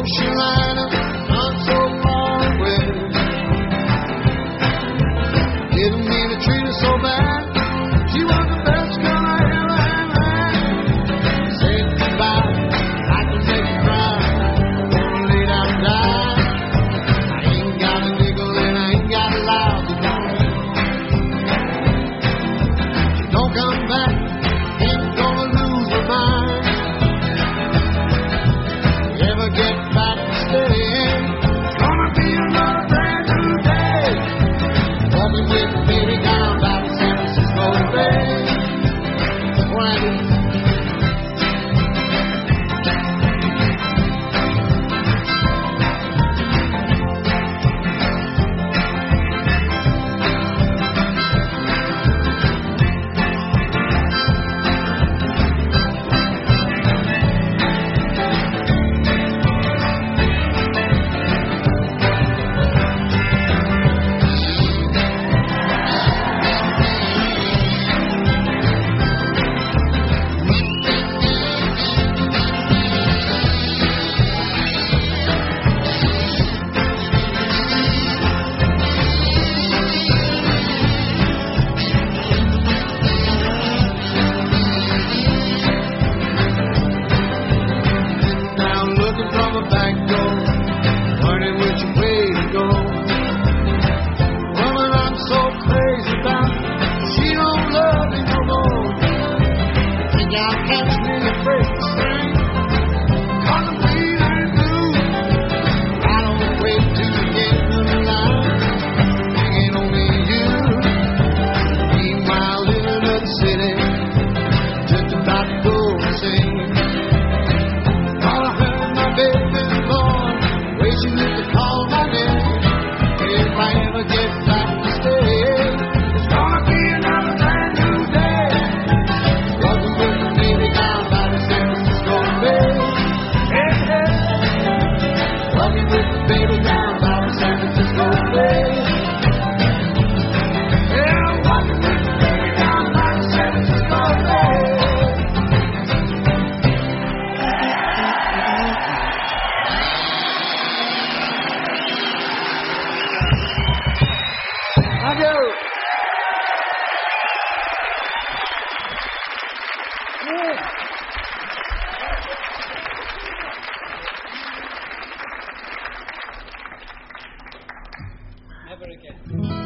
ocean liner, not so far away. Didn't mean to treat her so bad. She was the best girl I ever had. Said goodbye, I can make you cry. Gonna lay down and die. I ain't got a nickel and I ain't got a lousy dime. She don't come back, ain't gonna lose her mind. Ever get back to stay? It's gonna be another brand new day. Walking with baby down by the San Francisco Bay. Right. Never again.